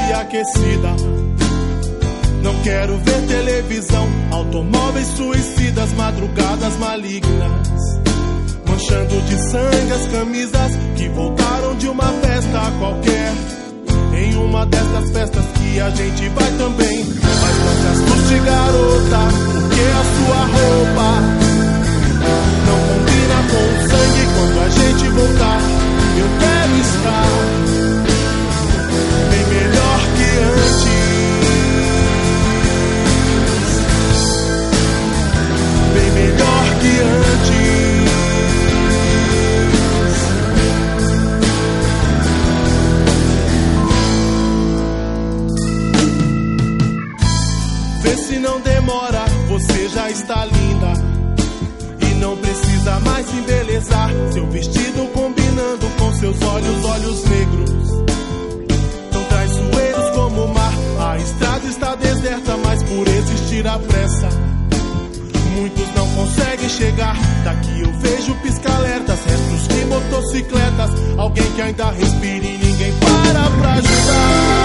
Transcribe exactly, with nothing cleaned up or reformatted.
e aquecida. Não quero ver televisão, automóveis suicidas, madrugadas malignas, manchando de sangue as camisas que voltaram de uma festa qualquer. Em uma destas festas que a gente vai também, mas não se assuste, garota, porque a sua roupa não combina com o sangue. Quando a gente voltar, eu quero estar bem melhor que antes, bem melhor que antes. Vê se não demora, você já está linda e não precisa mais se embelezar. Seu vestido combinando com seus olhos, olhos negros, tão traiçoeiros como o mar. A estrada está deserta, mas por existir a pressa, muitos não conseguem chegar. Daqui eu vejo pisca-alertas, restos de motocicletas, alguém que ainda respira e ninguém para pra ajudar.